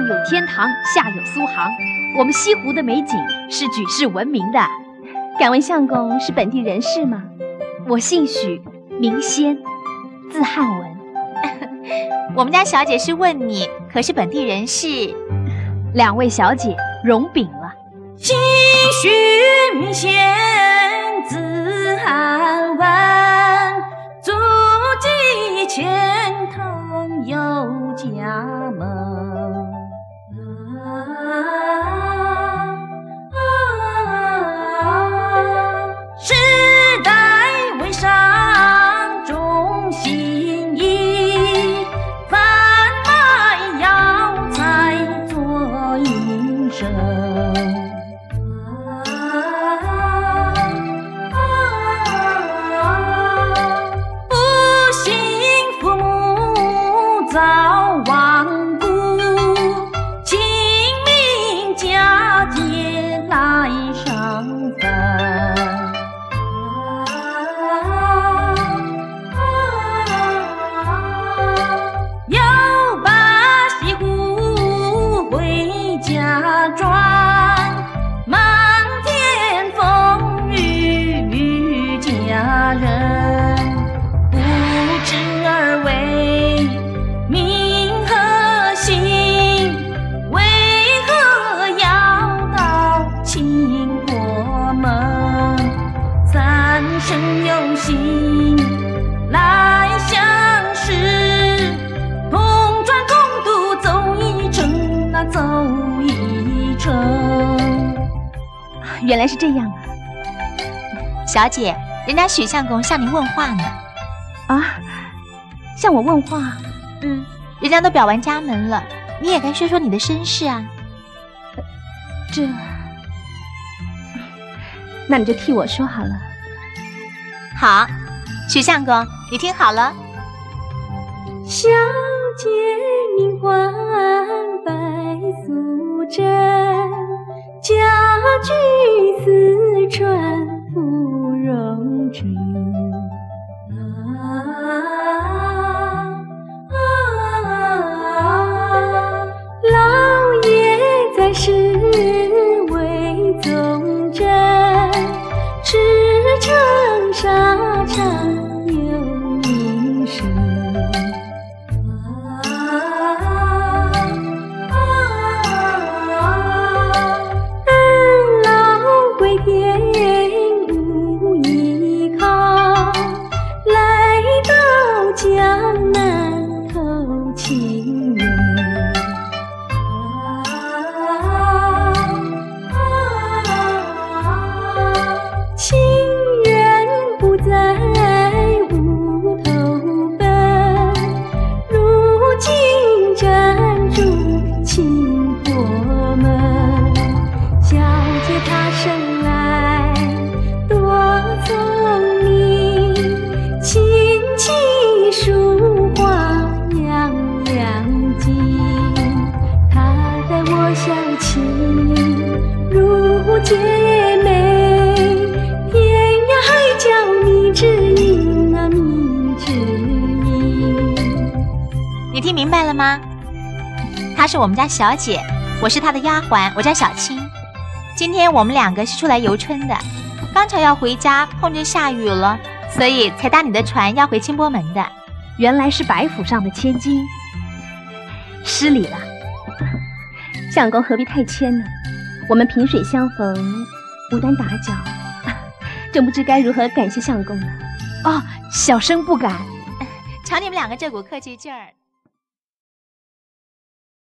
有天堂，下有苏杭，我们西湖的美景是举世闻名的。 敢问相公是本地人士吗？ 我姓许，名仙，字汉文。 我们家小姐是问你，可是本地人士？ 两位小姐容禀了。 姓许名仙，字汉文，足迹千堂有家门。世代为上忠心义，贩卖药材做营生。不幸父母早亡故，清明佳节来上坟。又把西湖回家转，漫天风雨与家人。不知二位名和姓，为何要到秦国门？三生有幸来相识，同船共渡走一程啊走一程。 原来是这样啊！ 小姐，人家许相公向您问话呢。 啊，向我问话？ 人家都表完家门了，你也该说说你的身世啊。 那你就替我说好了。 好，许相公，你听好了。 小姐名唤白素贞，家居四川芙蓉镇。老爷在世为宗正，驰骋沙场有名声。儿老归田无依靠，来到江南投情人。情人不在无头奔，如今暂住秦国门。小姐她生来多聪明，琴棋书画样样精。她待我小情如姐妹，天涯海角你知音啊你知音。 你听明白了吗？她是我们家小姐，我是她的丫鬟，我叫小青。今天我们两个是出来游春的，刚巧要回家，碰见下雨了，所以才搭你的船要回清波门的。 原来是白府上的千金，失礼了。 相公何必太谦呢？我们萍水相逢，无端打搅，真不知该如何感谢相公呢。 哦，小生不敢。 瞧你们两个这股客气劲儿。